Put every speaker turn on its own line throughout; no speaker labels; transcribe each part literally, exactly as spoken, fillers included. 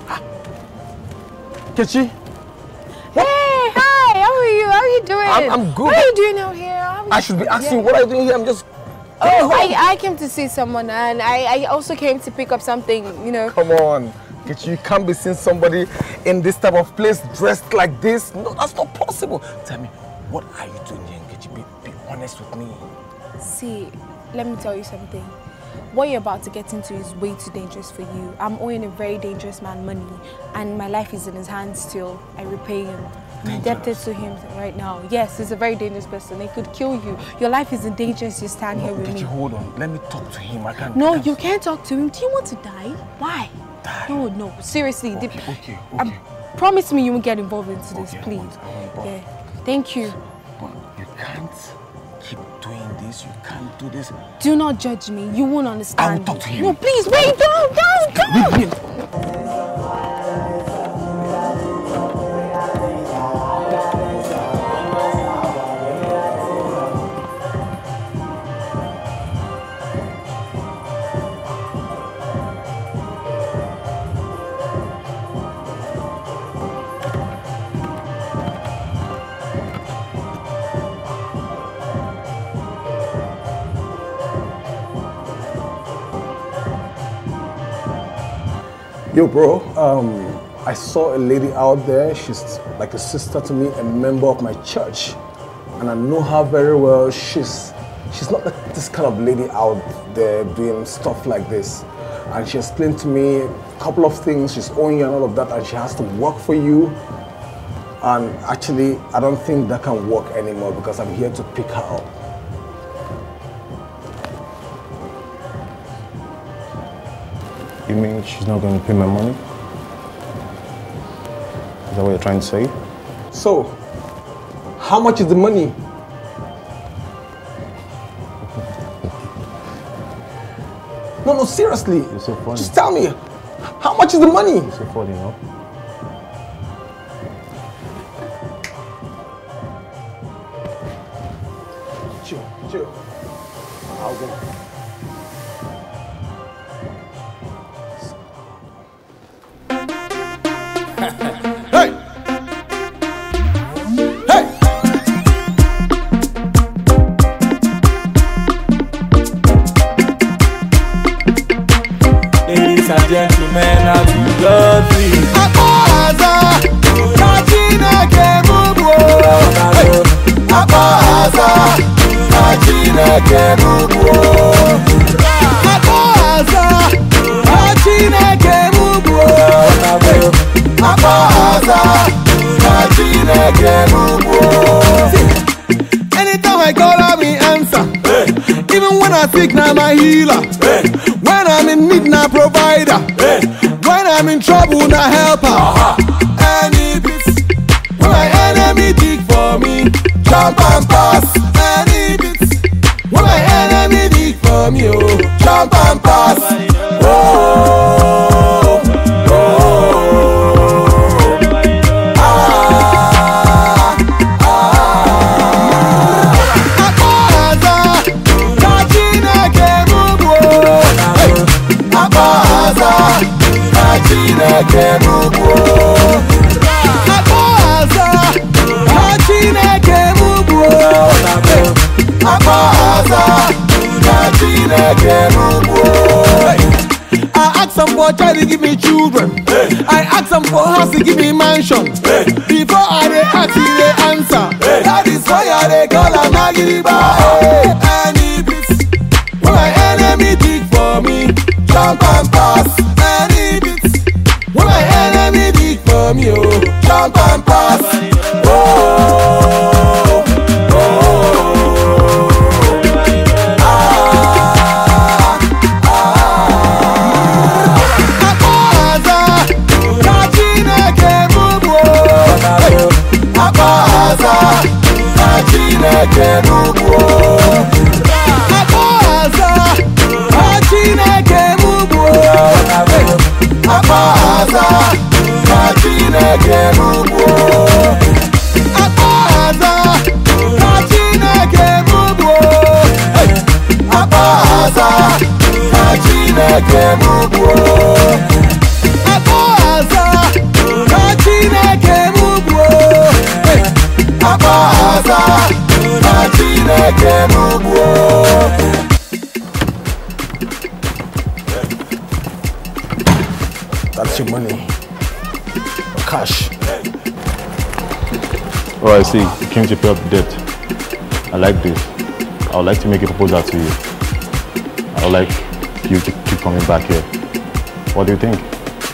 Kechi?
Hey, hi, how are you? How are you doing?
I'm, I'm good.
What are you doing out here? How
I should be asking,
yeah.
what are you doing here? I'm just...
Oh, I, I came to see someone and I, I also came to pick up something, you know.
Come on. Kechi, you can't be seeing somebody in this type of place dressed like this. No, that's not possible. Tell me, what are you doing here, Kechi? Be, be honest with me.
See, let me tell you something. What you're about to get into is way too dangerous for you. I'm owing a very dangerous man money and my life is in his hands till I repay him. I'm indebted to him right now. Yes, he's a very dangerous person. He could kill you. Your life is in danger as you stand
no,
here with
Kechi,
me.
Hold on. Let me talk to him. I can't...
No,
I can't...
you can't talk to him. Do you want to die? Why?
Die?
No, no. Seriously.
Okay, okay, okay.
Um, promise me you won't get involved into this,
okay,
please.
I won't, I won't,
yeah. Thank you.
But you can't keep doing this. You can't do this.
Do not judge me. You won't understand.
I will talk to him.
No, please, wait. Don't, don't, don't.
Yo, bro, um, I saw a lady out there. She's like a sister to me, a member of my church. And I know her very well. She's she's not like this kind of lady out there doing stuff like this. And she explained to me a couple of things. She's owing you and all of that, and she has to work for you. And actually, I don't think that can work anymore because I'm here to pick her up.
You mean she's not going to pay my money? Is that what you're trying to say?
So, how much is the money? No, no, seriously.
You're so funny.
Just tell me, how much is the money?
You're so funny, no?
Chill, chill. I'll go.
Hey! Hey!
Ladies and gentlemen, I'm too lovely.
Abaza, Kachina Kemubo. Abaza, Kachina Kemubo. Abaza, Kachina Kemubo. Abaza, Kachina Kemubo. Anytime I call her, me answer. Hey. Even when I sick, now my healer. Hey. When I'm in need, now provider. Hey. When I'm in trouble, now helper. Uh-huh. Any bits, when my enemy dig for me, jump and pass. Any bits, when my enemy dig for me, oh, jump and pass. Oh, oh, oh. Ah, ah. Abaza, Kachina Kemubo. Abaza, Kachina Kemubo. Abaza, Kachina Kemubo. Abaza, Kachina Kemubo. I ask them for child to give me children. Hey. I ask them for house to give me mansion. Hey. Before I they ask, they answer. Hey. That is why I they call a Magiriba. Hey. Any bits, when my enemy dig for me, jump and pass. Any bits, when my enemy dig for me, oh, jump and pass. Oh, oh, oh. Ah, ah. Abaza, Kachina Kemubo. Abaza, Kachina Kemubo. Abaza, Kachina Kemubo. Abaza, Kachina Kemubo. Abaza, Kachina Kemubo. Abaza, Kachina Kemubo. Abaza, Chineke n'ugwu.
That's your money. Cash.
Oh, I see. You came to pay up the debt. I like this. I would like to make a proposal to you. I would like you to keep coming back here. What do you think?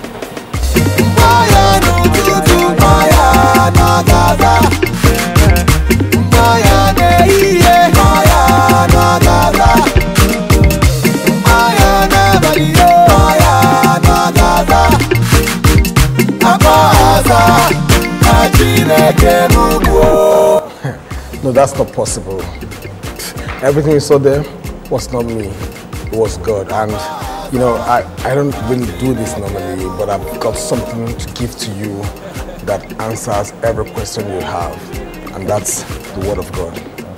No, that's not possible. Everything you saw there was not me. It was God. And, you know, I, I don't really do this normally, but I've got something to give to you that answers every question you have. And that's the Word of God.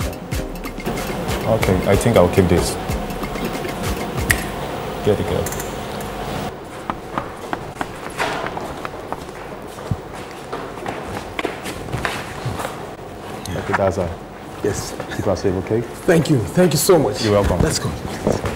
Okay, I think I'll keep this. Get it, girl. Okay, that's all.
Yes.
Keep us safe, okay?
Thank you. Thank you so much.
You're welcome.
Let's go.